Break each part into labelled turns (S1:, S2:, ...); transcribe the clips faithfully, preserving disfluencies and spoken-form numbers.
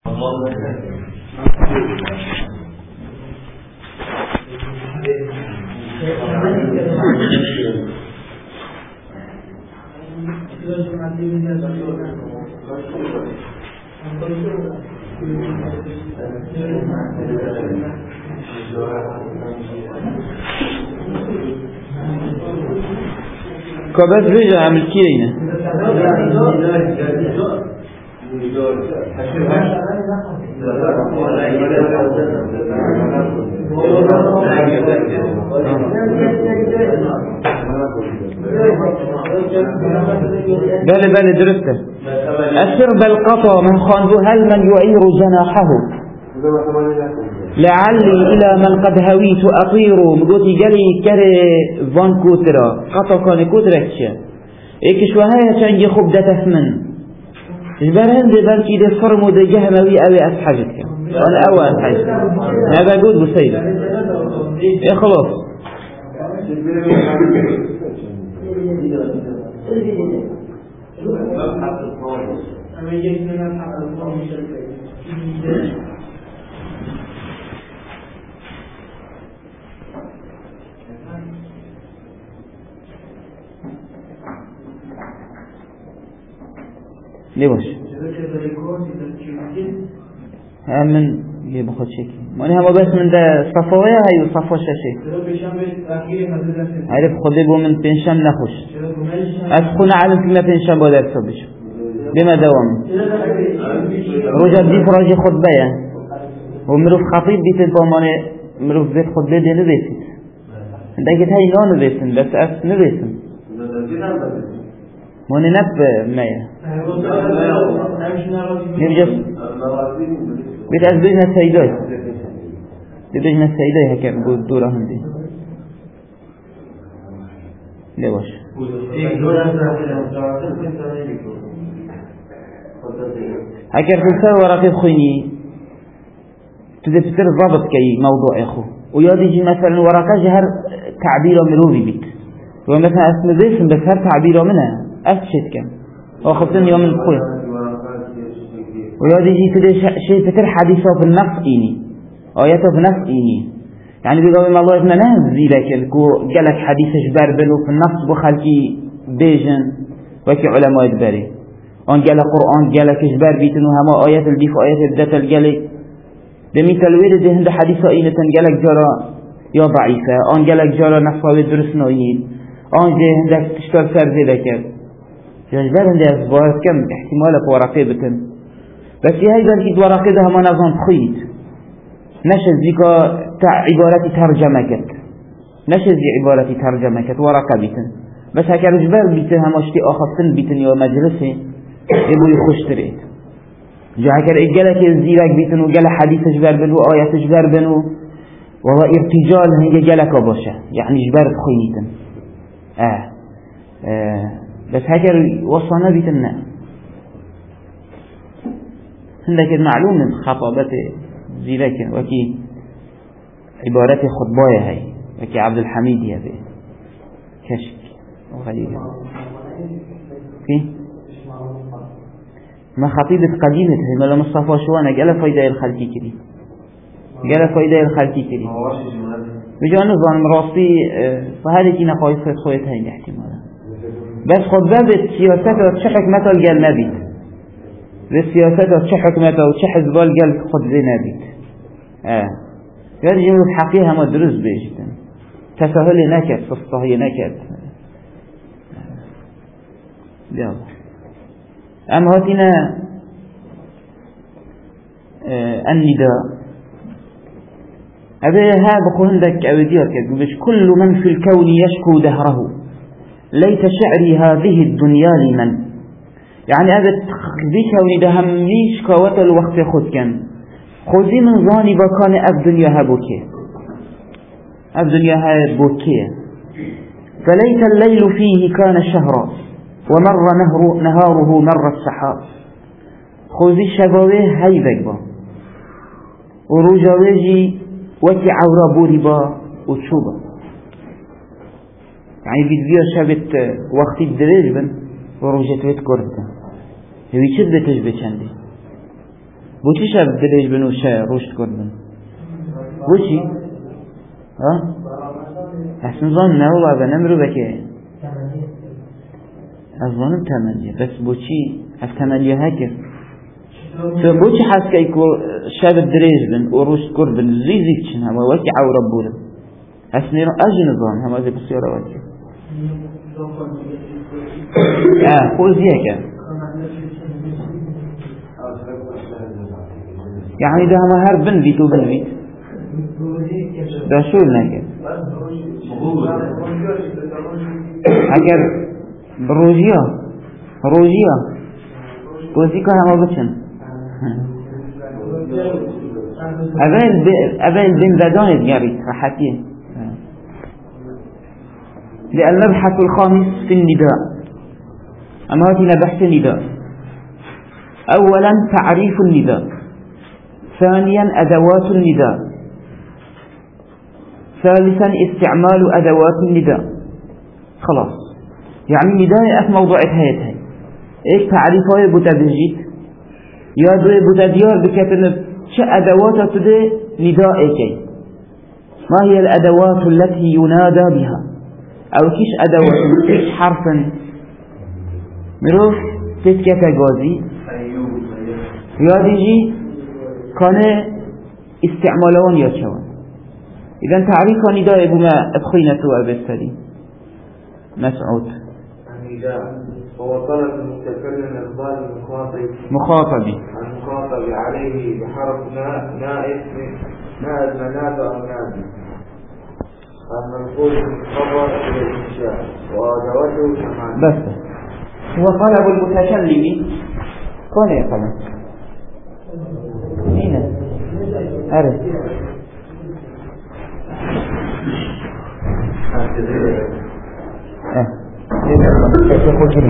S1: كبس رجع عمل كيرينا بله بله درسته أسر بالقطع من خانبو هل من يعير جناحه لعلي إلى من قد هويت أطير مقوتي قالي كري فان كوترا قطع كان كوترا كشا إيكش وهاي تنجي خب دا تثمن إجبار هندي بلكي دي فرمو دي جهموي أوي أسحاجتك أنا أول أسحاجتك هذا قود بسيدة إيه خلاص ليه باش همن یه بخود شکی مانی همه بس من ده صفاوه هایی و صفا ششه عرف خوده بو من پنشم نخوش از خونه علم که من پنشم با درسا بشم بما دوام روجا دیف راجی خطبه و مروف خطیب بیتن با مانی مروف بیت خطبه ده نبیتید داگت هایی نا نبیتن بس اف نبیتن مانی نب مایه نبجس بیت از دوی نسایدای دوی نسایدای هکر بود دورا هندی نباش هكذا تنسى ورقي خويني تدفتر ضبط كي موضوع اخو وياد يجي مثلا ورقه جهر تعبيره مروي بيت ومثلا اسم ذيسم بس هر تعبيره منها افشت كم واخذتني يوم الخوي وياد يجي كده شيء فتر حديثه في النص إيني آياته في النص إيني يعني بيقول ما الله إذن نهزي لك الكو قالك حديث جبار بلو في النص بخلقي بيجن وكي علماء الباري أن قال القرآن قالك جبار بيتنو هما آيات البيف آيات الدتل قالك دمي تلوير ده هند حديثة إينة قالك جرى يا ضعيفة أن قالك جرى نصفاوي درس نوين أن ده هندك تشتغل سرزي لك يا جبار هند أسبوعات كم احتمالك ورقي بتن بس هاي بلكي ورقي ده هما نظام خيط نشز ذيك عبارتي ترجمة كت نشز ذي عبارتي ترجمة كت ورقة بيتن بس هكا رجبال بيتن هم اشتي آخذتن بيتن يو مجلسي يبو يخش تريد جو هكا إجالك الزيرك بيتن وقال حديث جبال بنو آيات جبال بنو والله ارتجال هنجا جالك باشا يعني جبال خينيتن آه. آه بس هكا وصلنا بيتن عندك المعلوم من خطابته زيرك وكي عبارتي خطبايا هاي وكي عبد الحميد يا بي كشك وغريب كي ما خطيبة قديمة هي ملا مصطفى شوانا قال فايدة الخلقي كري قال فايدة الخلقي كري بجا نظام راسي فهذه كي نقايص خويت هاي الاحتمال بس خطبة سياسات وشحك مثل قال نبيت بالسياسات وش حكمته وش حزبال قال خد زي نبيت آه هذه جملة حقيقة ما دروس بيجتن تسهل نكت فصهي نكت يلا أما هاتنا آه النداء أبي هذا بقول عندك أوديك مش كل من في الكون يشكو دهره ليت شعري هذه الدنيا لمن يعني هذا ذيك وني دهمنيش كوات الوقت خود كان خذي من ظاني بكان الدنيا هبوكي الدنيا هبوكي فليت الليل فيه كان شهرا ومر نهر نهاره مر السحاب خذي شبابه هاي بقى ورجاوجي وكي عورا بوري با وتشوبا يعني بيدبيا شابت وقت الدريج بن ورجت ويت كرد هوي شد بتش بچندي بوچی شب دلش بنو شه رشد کردن بوچی؟ ها؟ اصلا زن نه والله به نمرو بکه از ظنم تمنیه بس بوچی از تمنیه هکر تو بوچی حس که ایکو شب دریج بن و رشد کردن زیزی کچن همه وکی عورب بودن اصلا اجی نظام همه زی بسیاره وکی اه خوزیه که يعني ده ما هر بن بيت وبن بيت ده شو نكر اگر بروجيا روجيا كوزي كها ما بتشن أبين أبين بن بدان جاري راحتيه لأن المبحث الخامس في النداء أما هاتنا بحث النداء أولا تعريف النداء ثانيا أدوات النداء ثالثا استعمال أدوات النداء خلاص يعني نداء أف موضوع هيتها إيش تعريفه بتدجيت يا دو بتديار بكتن شو أدوات تدي نداء إيش ما هي الأدوات التي ينادى بها أو كيش أدوات كيش حرفا مروف تسكت غازي يا ديجي كان استعمالون يا شوان إذا تعريف نداء بما أدخينته أبستري مسعود
S2: النداء هو طلب المتكلم إقبال المخاطب
S1: مخاطبي
S2: المخاطب عليه بحرف نائب نائب مناد أو نادي المنقول من الخبر إلى الإنشاء وأدواته كمان
S1: بس هو طلب المتكلم كون يا طلب هنا أرد اه يقول كده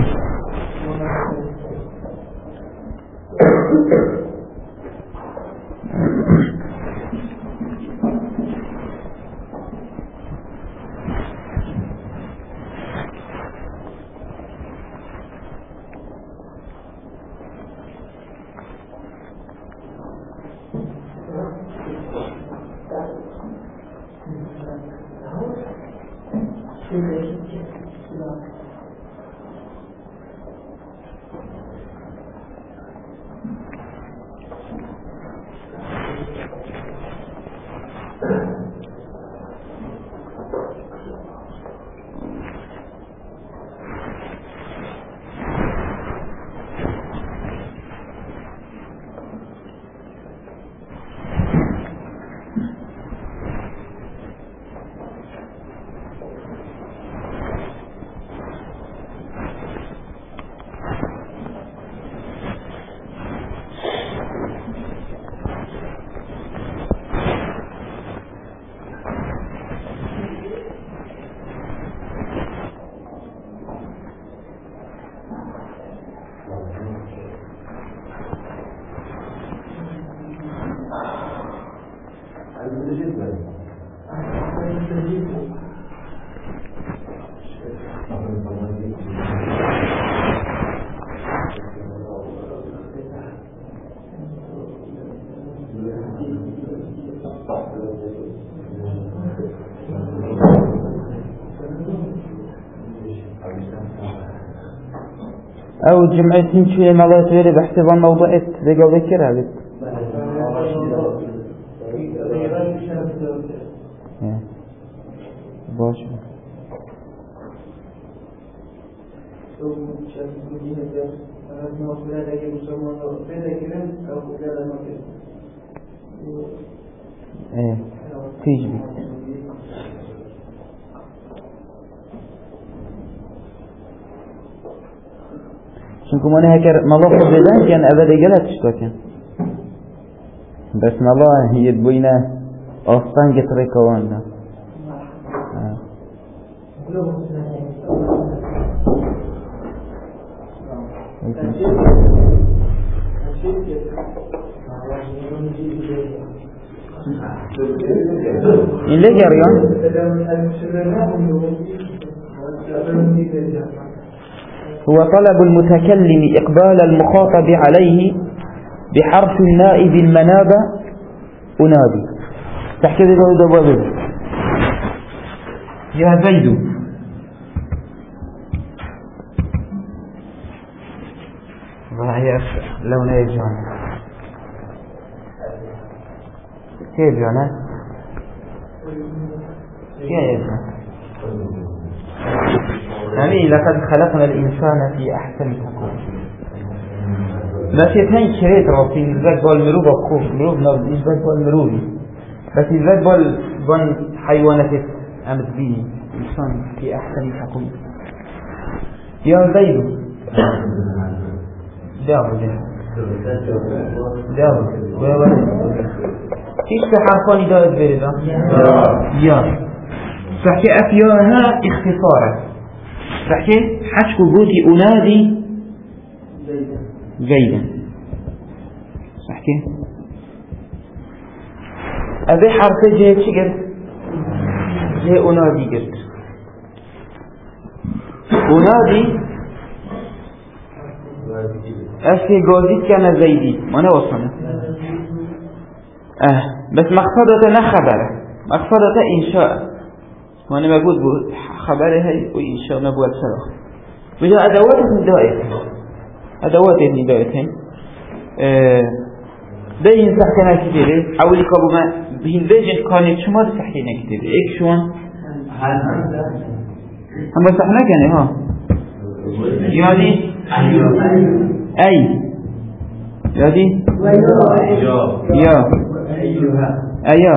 S1: أو جمعتين شوية مالات غير باحتضان موضوعات ذيقا ذكرها بس باش ايه تيجي چونکه من هکر مالا خود بدن کن اوه دیگلت شتا کن بس مالا هید بوینه آستان گتره کوان نه این لگریان هو طلب المتكلم إقبال المخاطب عليه بحرف الناء بالمنابة أنادي. تحكي ذلك دوابه يا زيد. وهي لون يجون كيف جانا كيف يعني لقد خلقنا الإنسان في أحسن تقويم. بس يتهين كريت راسي الزاد بالمروب أخوف مروب نوز إيش بس بالمروبي بس الزاد بال بال حيوانات أمد به إنسان في أحسن تقويم. يا زيد داو داو داو كيف تحرفاني داود بريدا يا تحكي أفياها اختصارا تحكي حشك بوتي أنادي جيدا تحكي أبي حرف جاء شكر جاء أنادي قلت أنادي أشي قوزيت كان زيدي ما نوصلنا أه بس مقصدة نخبره مقصدة إنشاء وانا موجود خبره هاي وإنشاء نبوة سلاخ بجاء أدوات الندائتين أدوات الندائتين أه بين تحكينا كتيري حاولي قبو ما بين بيجن كانت شما تحكينا كتيري ايك شوان هم صحنا كاني ها يعني أي يعني يا أيا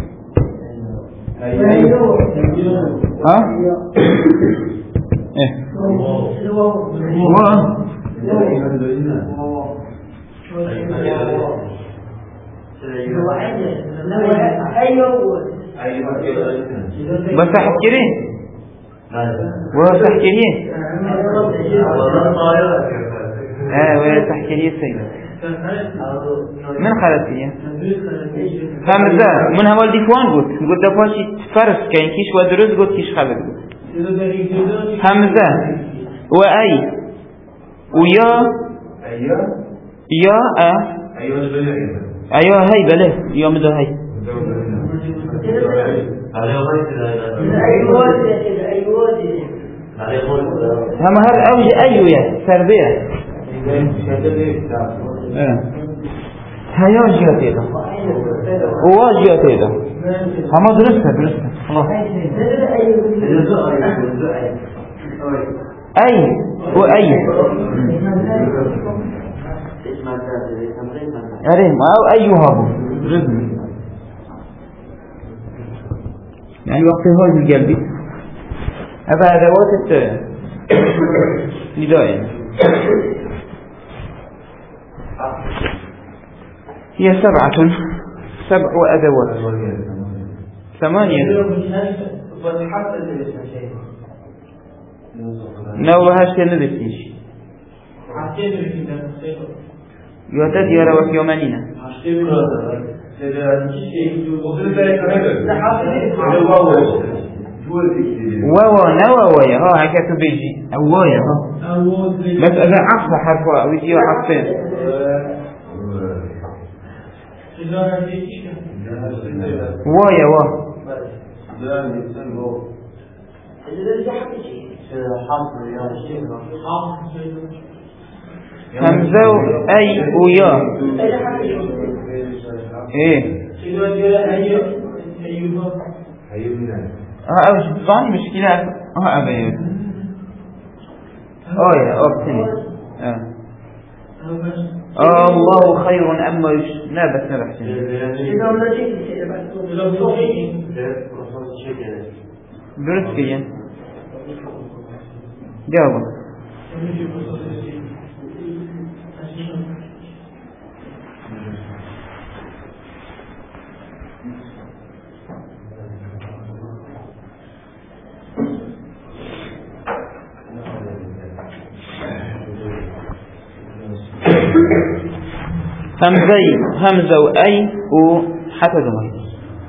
S1: ها إيه الله بس تحكيرين ولا تحكيرين اه ولا تحكيرين سيدة من خلصية همزة من هوال ديفوان قلت قلت دفاشي فرس كاين كيش ودرز قلت كيش خلق قلت همزة وأي ويا يا أ أيوة هاي بله يا مدى هاي هم هذا أوج أيوة سربية هيا جيات هذا هو جيات هذا هم درسته درسته خلاص أي وأي أريم أو أيها رزم يعني وقت هذا القلبي هذا أدوات نداء هي سبعة سبع أدوات ثمانية نوها شيء نبتيش يعتد يرى وكيومانينا واوا نواويا ها هكذا بيجي أوايا ها مسألة عصر حرفها ويجي عصفين وايا وا همزة أي ويا إيه ها أوش بان مشكلة ها أبي آه أبتني آه الله خير أما يش نابت نبحث درس كيان جاوب همزي همزة وأي وحتى دمي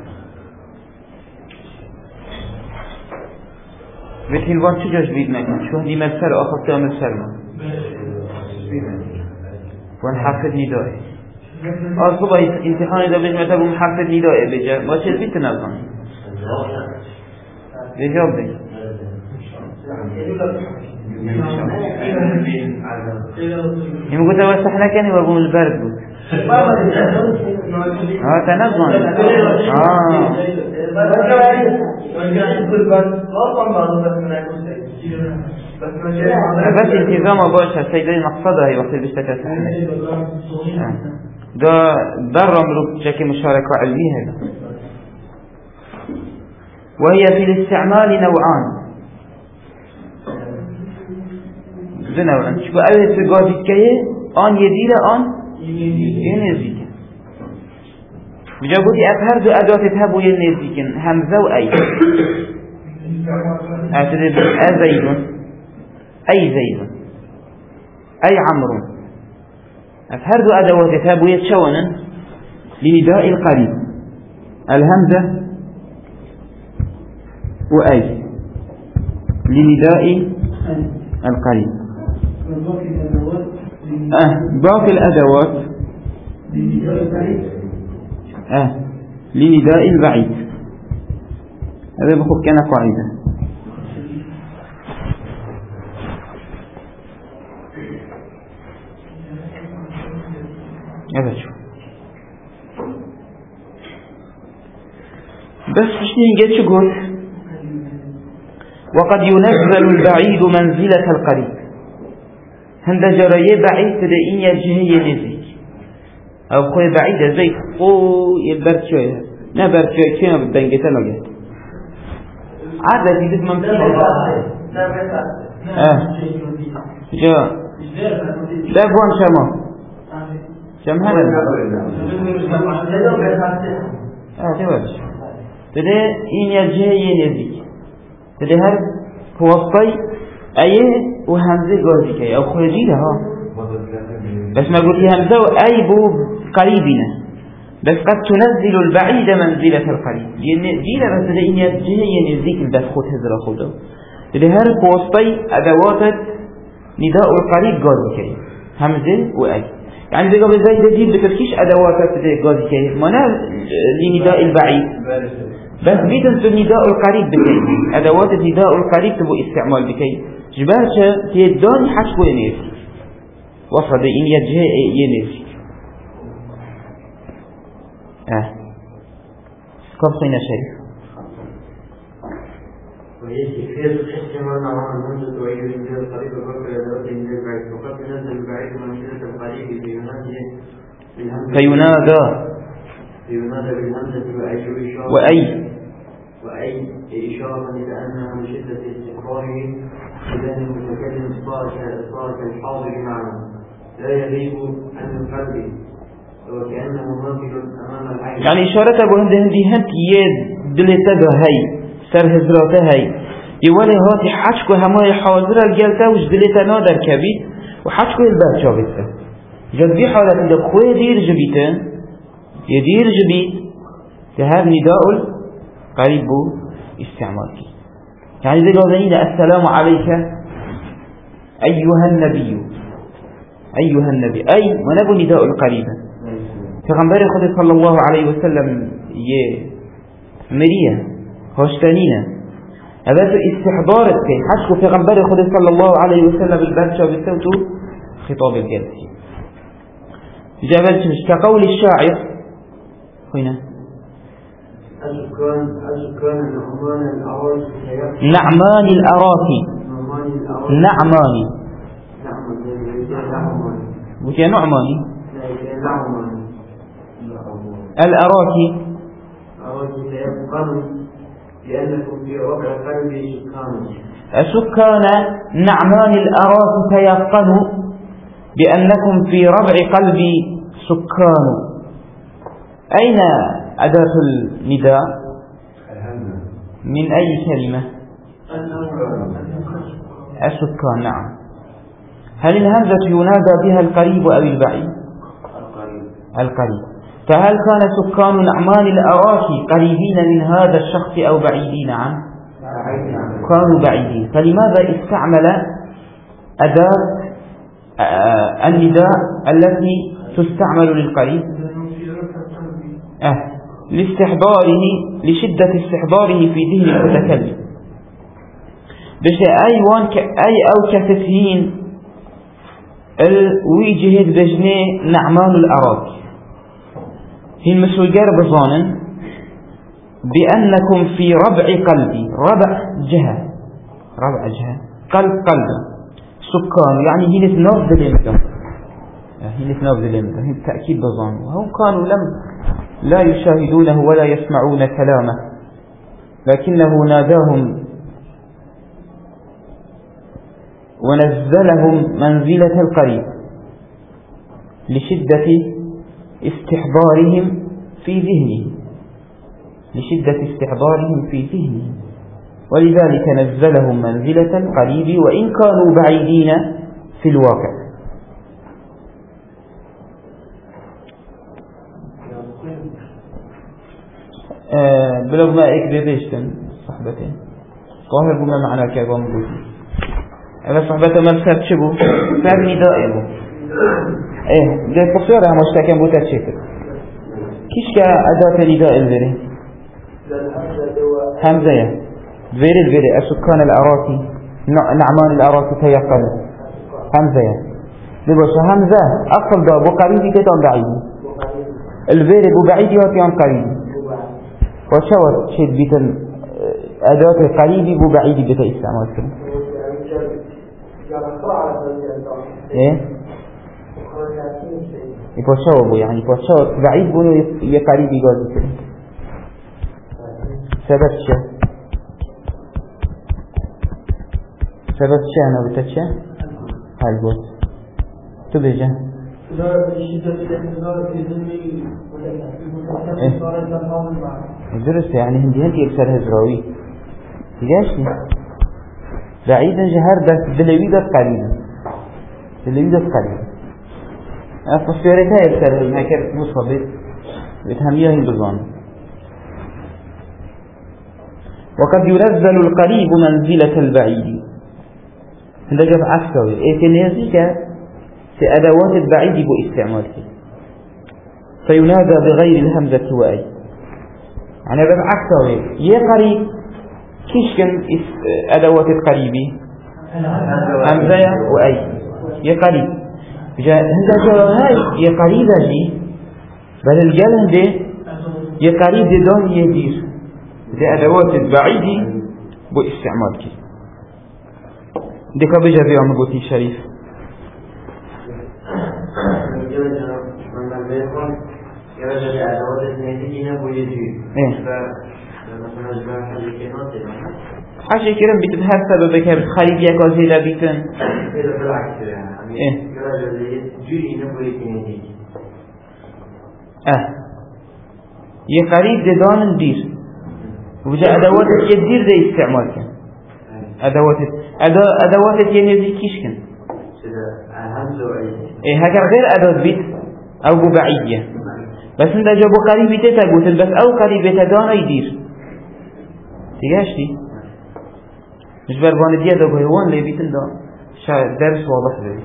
S1: مثل الوان چجاش بید مکن شو هدی مسر آخر تا مسر من وان حفظ نداره أصبح امتحان إذا بيش متابع محرف النداء بيجا ما شيء بيت نظام بيجاوب بي يمكن قلت وسحنا كان يبقون البرد بود اه تنظم اه بس التزام باشه سيدي مقصده هي وقت بيشتكى ده ضرر من شكل مشاركة علمية. وهي في الاستعمال نوعان ذو نوعان شو أول في قاضي كيه آن يدير آن ينزيك بجابوتي أفهر ذو أدوات تهبو ينزيك همزة وأي أعتذر أزيد أي زيد أي عمرو أفهر ذو أدوات تهبو يتشونا لنداء القريب الهمزة وأي لنداء القريب. أه باقي الأدوات أه لنداء البعيد. هذا بخب كان قاعدة. هذا شو بس شنو جت شو قلت وقد ينزل البعيد منزلة القريب. هند جرايه بعيد تدين يجهي نزيك أو خوي بعيد زي خو يبرد شوية نبرد شوية شوية بدنجة تلاقي عادة جديد ممكن آه جا ده بوان شما شم هذا آه تبارش تده إن يجهي نزيك تده هر وسطي أيه وهمزة قاضي كي أو خرجي لها بس ما قلت همزة وأي بو قريبنا بس قد تنزل البعيد منزلة القريب جيلة بس ده إن يجهي ينزيك بس خود هزر خوده تده هر وسطي أدوات نداء القريب قاضي كي همزة وأي يعني بقى بزاي ده جيل بتركيش أدوات تده قاضي كي مانا لنداء البعيد بس بيتم في النداء القريب بكي أدوات النداء القريب تبو استعمال بكي جبالش تيداني حشكو ينيسي وفد إن يجهي ينيسي اه قبصينا شريف
S2: ويجي في الاستعمال مع المنزل وعيد النداء القريب وفق أدوات النداء البعيد وقد ينزل البعيد منزلة القريب
S1: فينادى
S2: فينادى بالهمزة وأي
S1: وأي
S2: وأي إشارة لأنها من شدة استقراره إذا المتكلم صار صار كالحاضر معنا لا يغيب عن القلب وكأنه ناظر أمام العين. يعني
S1: إشارة أبو هند هندي هنت يد دلتها هاي سر هزراتها هاي يولي هاتي حشكو هماي حاضر الجلتا وش دلتا نادر كبير وحشكو الباب شابته جد بي حالة عندك خوي دير جبيتان يدير جبيت تهاب نداء القريب استعمالك يعني ذي قولين السلام عليك أيها النبي أيها النبي أي ونبو نداء القريب فغنبري خد صلى الله عليه وسلم يه مريا هاشتانينا هذا استحضارت كي حشكو فغنبري خد صلى الله عليه وسلم البرشة بالسوت خطاب الجلسي جابت كقول الشاعر هنا نعمان الأراكي نعماني بكي نعماني الأراكي
S2: لأنكم في ربع قلبي سكان
S1: السكان نعمان الأراكي تيقنوا بأنكم في ربع قلبي سكان. أين أداة النداء من أي كلمة السكان نعم. هل الهمزة ينادى بها القريب أو البعيد القريب فهل كان سكان نعمان الأراكي قريبين من هذا الشخص أو بعيدين عنه كانوا بعيدين فلماذا استعمل أداة النداء التي تستعمل للقريب أه لاستحضاره لشدة استحضاره في ذهن المتكلم بش أي وان ك أي أو كتفهين الوجهة بجنة نعمان الأراض هي مثل جرب ظانن بأنكم في ربع قلبي ربع جهة ربع جهة قلب قلب سكان يعني هي نتناف ذلك هي نتناف ذلك هي التأكيد بظان وهم كانوا لم لا يشاهدونه ولا يسمعون كلامه لكنه ناداهم ونزلهم منزلة القريب لشدة استحضارهم في ذهنه لشدة استحضارهم في ذهنه ولذلك نزلهم منزلة القريب وإن كانوا بعيدين في الواقع. آه بلغ ما إكبر بيشتن صحبتين ظاهر بما معنى كيبان بوتي أبا صحبته ما بسبب شبو سبب ندائه إيه ده بصيرها مشتاكين بوتا تشكر كيش كأداة نداء الفيري همزة فيري الفيري السكان العراقي نعمان العراقي تيقن همزة لبوش همزة أصل ده بو قريبي كتان بعيدي الفيري بو بعيدي وكيان قريبي وشوت شيء بيتن أداة قريبي بو بعيدي بيتا استعمال كده إيه يفوشوا يعني يفوشوا بعيد بونو يقريب يقول كده سبب شيء سبب شيء أنا بتشيء هالقول تبجه درس يعني هندي هندي يكسر هزراوي يجاشني بعيدا جهر بس دلويدة قليلا دلويدة قليلا أفسيرتها يكسر هكذا مصابت بتهميها البزان وقد ينزل القريب منزلة البعيد هذا جاب عكسوي إتنازيك في أدوات البعيد باستعمالك فينادى بغير الهمزة وأي يعني جاب عكسوي يا قريب كيش كان أدوات القريبي همزة وأي يا قريب هذا جاب هاي يا قريب أجي بل الجل هذا يا قريب دون يدير ده أدوات البعيد باستعمالك ديكا بجا في عم قوتي شريف حاجة كرم بتبهر سببك بتخليب يكا زيلا بيتن ايه اه يقريب دي دان ندير وجاء أدوات يدير دي استعمال كان أدوات أدوات ينزي كيش كان إيه هكذا غير أدوات بيت أو ببعية بس انت جابوا قريب تتقوتل بس أو قريب تدان يدير تيجاشتي مش بربان دي أدوه هوان لي بيتن دان درس واضح ذلك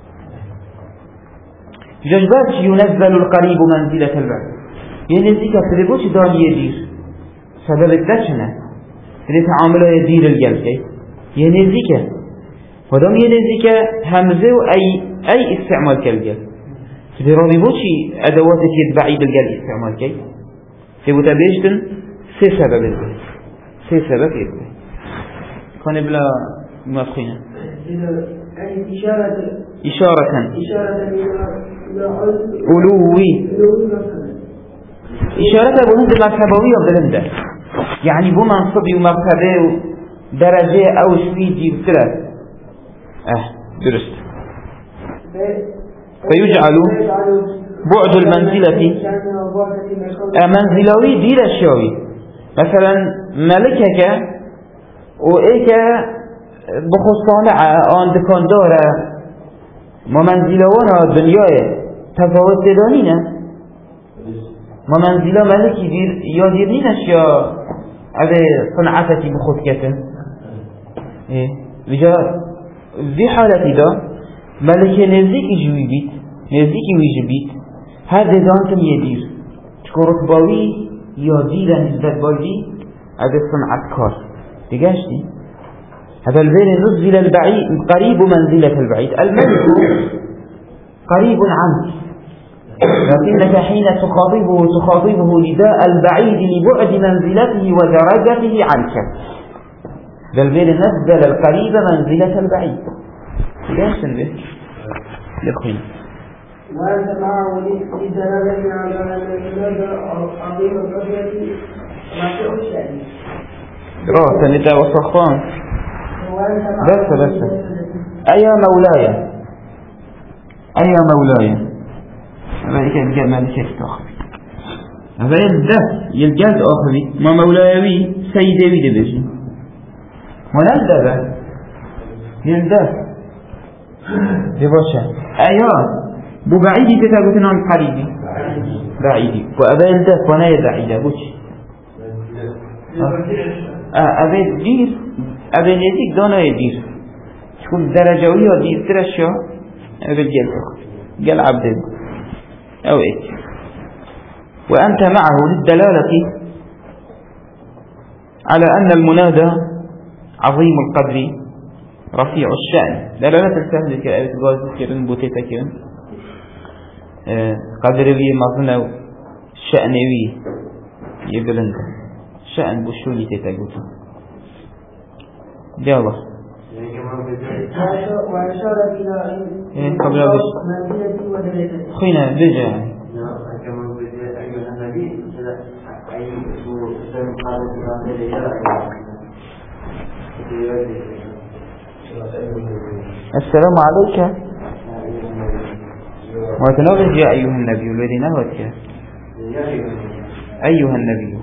S1: ججبات ينزل القريب منزلة البعيد ينزي كتربوش دان يدير سبب الدشنة اللي تعامله يدير الجلسة ينزيك ودام ينزيك همزة أي أي استعمال كالجل في رابي بوشي أدوات يتبعيد الجل استعمال كي في متبيشتن سي سبب الجل سي سبب الجل كان بلا مفخينة إشارة إشارة ألوي إشارة أبو هند مرتبوية بلنده يعني بو منصبي ومرتبه ودرجة أو شويجي بثلاث اه درست فيجعل بعد المنزلة منزلوي دير الشوي مثلا ملكك وإيك بخصانة عن دكان داره ما منزلوانا دنياي تفاوت دانينه ما منزله ملكي دير يا دير نينش يا هذا صنعتي بخود كتن إيه بجا في حالة ده ملك نزيك جوي بيت نزدیکی ویژه بیت هر ددان کم یه دیر چکو رتباوی یا دیر نسبت بایدی از صنعت کار دیگشتی هذا البيل نزل البعيد قريب منزلة البعيد الملك قريب عنك لكنك حين تخاطبه تخاطبه نداء البعيد لبعد منزلته ودرجته عنك ذا البيل نزل القريب منزلة البعيد ليش البيت لبخين
S3: وأنت معه لدلالة على أن المنادى عظيم القدرة رفيع الشأن
S1: رأس نداء وصخان بس بس أيا مولاي أيا مولاي هذا كان جمال شيخ آخر هذا يلدف يلجاز آخري ما مولاي سيدي بيدي بيجي ونلدف يلدف يباشا أيا بو بعيدي تتابتنا عن قريبي بعيدي وأبا يلدف وانا يدعي بوش أبا دير أبا نزيك دانا يدير تكون درجوية دير ترشا أبا الجل قال عبد أو إيه وأنت معه للدلالة على أن المنادى عظيم القدر رفيع الشأن دلالة السهل كأبت غاز كيرن بوتيتا كيرن قدر بي مظنو شأنوي يبلند شأن بشولي تتاقوتو دي الله
S3: وأشار إلى
S1: قبل بس
S3: منزلتي ودرجتي
S1: خينا بجا السلام عليك وتنغز يا أيها النبي الذي نهوتك أيها النبي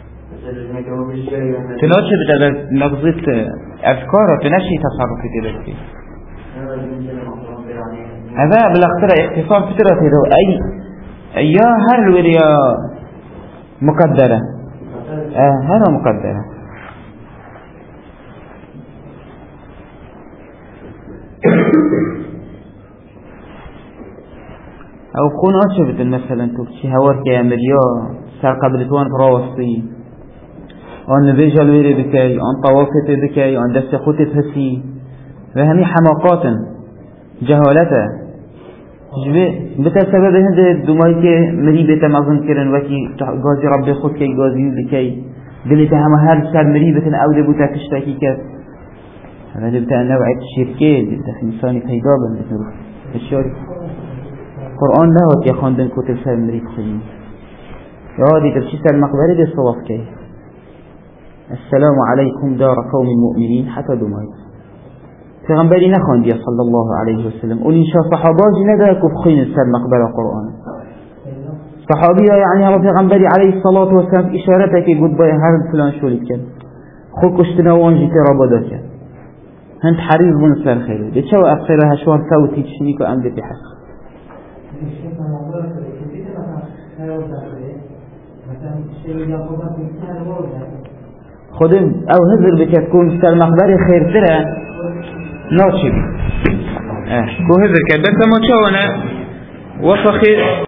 S1: تنوشي بدأ نغزت أفكار تنشي تصرف في تلك هذا بالاختراع اختصار فترة أي أيها هر الوريا مقدرة آه هذا مقدرة أو كون أشبت مثلا تبشي هورك يا مليار سر قبلتوان راوستي أن بيجا الويري بكي أن طوافت بكي أن دست خوتت هسي وهمي حماقات جهالته بتا سبب هند دمائي كي مري بتا مظن كرن وكي غازي ربي خود كي غازي لكي دلتا هم هر سر مري بتا أو دبوتا تشتاكي كت هذا دبتا نوعي الشركة دبتا إنساني قيدابا بتنروح الشاري قرآن نهوت يا خاندن كتب سر مري بخيين يا هادي تبشي سر مقبري دي صواف كي السلام عليكم دار قوم المؤمنين حتى دمائي پیغمبری نخواندی صلی الله علیه و سلم اون اینشا صحاباجی نداره که بخین سر مقبره قرآن صحابی ها یعنی هم پیغمبری علیه الصلاة و سلم اشارته که گود بای هر فلان شولید کرد خود کشتنا وانجی ترابا دا کرد هند حریض بون سر خیلی ده چو افخیره هشوان سوتی چنی که امده بحق خودم او هزر بکت کن سر مقبری خیرتره ناچی اه کو هذا كده بس ما تشوفنا وفخ